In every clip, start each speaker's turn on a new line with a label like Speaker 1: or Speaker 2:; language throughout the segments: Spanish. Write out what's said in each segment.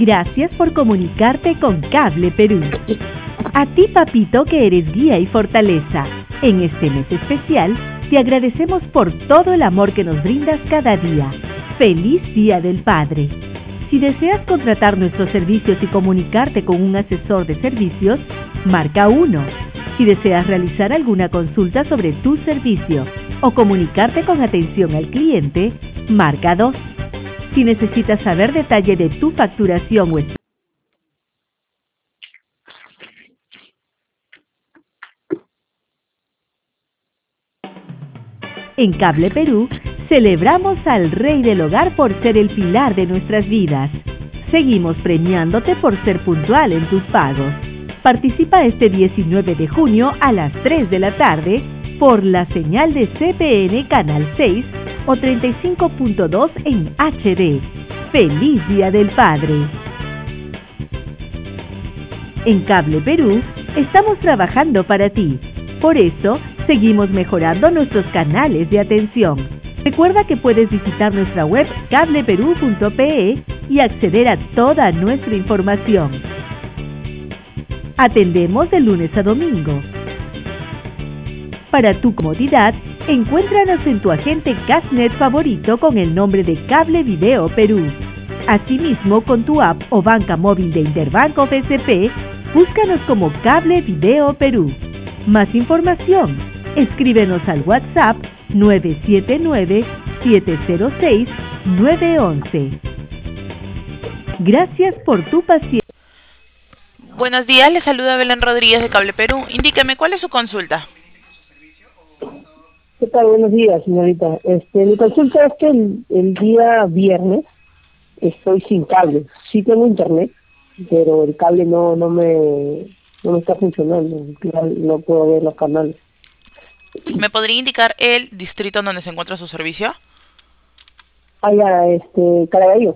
Speaker 1: Gracias por comunicarte con Cable Perú. A ti, papito, que eres guía y fortaleza. En este mes especial, te agradecemos por todo el amor que nos brindas cada día. ¡Feliz Día del Padre! Si deseas contratar nuestros servicios y comunicarte con un asesor de servicios, marca 1. Si deseas realizar alguna consulta sobre tu servicio o comunicarte con atención al cliente, marca 2. Si necesitas saber detalle de tu facturación o en Cable Perú, celebramos al Rey del Hogar por ser el pilar de nuestras vidas. Seguimos premiándote por ser puntual en tus pagos. Participa este 19 de junio a las 3 de la tarde por la señal de CPN Canal 6 o 35.2 en HD. ¡Feliz Día del Padre! En Cable Perú, estamos trabajando para ti. Por eso, seguimos mejorando nuestros canales de atención. Recuerda que puedes visitar nuestra web cableperú.pe y acceder a toda nuestra información. Atendemos de lunes a domingo. Para tu comodidad, encuéntranos en tu agente Cashnet favorito con el nombre de Cable Video Perú. Asimismo, con tu app o banca móvil de Interbanco BCP, búscanos como Cable Video Perú. Más información, escríbenos al WhatsApp 979-706-911. Gracias por tu paciencia.
Speaker 2: Buenos días, le saluda Belén Rodríguez de Cable Perú. Indíqueme, ¿cuál es su consulta?
Speaker 3: ¿Qué tal? Buenos días, señorita. Mi consulta es que el día viernes estoy sin cable. Sí tengo internet, pero el cable no me está funcionando. No puedo ver los canales.
Speaker 2: ¿Me podría indicar el distrito en donde se encuentra su servicio?
Speaker 3: Caraballo.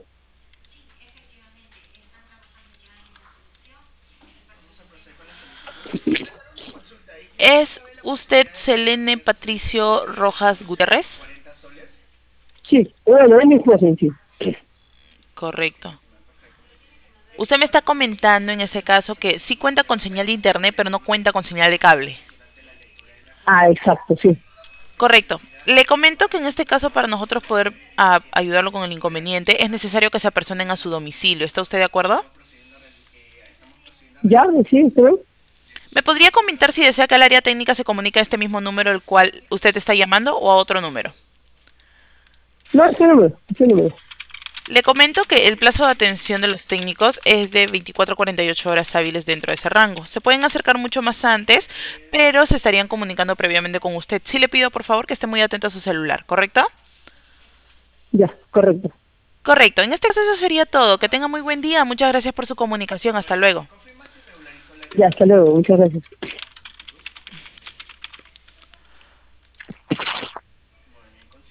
Speaker 2: ¿Es usted Selene Patricio Rojas Gutiérrez?
Speaker 3: Sí, bueno, es mi esposa en sí.
Speaker 2: Correcto. Usted me está comentando en ese caso que sí cuenta con señal de internet, pero no cuenta con señal de cable.
Speaker 3: Ah, exacto, sí.
Speaker 2: Correcto. Le comento que en este caso, para nosotros poder ayudarlo con el inconveniente, es necesario que se apersonen a su domicilio. ¿Está usted de acuerdo?
Speaker 3: ¿Ya? Sí, ¿sí?
Speaker 2: ¿Me podría comentar si desea que el área técnica se comunique a este mismo número al cual usted está llamando o a otro número?
Speaker 3: No, ese número.
Speaker 2: Le comento que el plazo de atención de los técnicos es de 24 a 48 horas hábiles dentro de ese rango. Se pueden acercar mucho más antes, pero se estarían comunicando previamente con usted. Sí le pido, por favor, que esté muy atento a su celular, ¿correcto?
Speaker 3: Ya, correcto.
Speaker 2: Correcto. En este caso eso sería todo. Que tenga muy buen día. Muchas gracias por su comunicación. Hasta luego.
Speaker 3: Ya, hasta luego. Muchas gracias.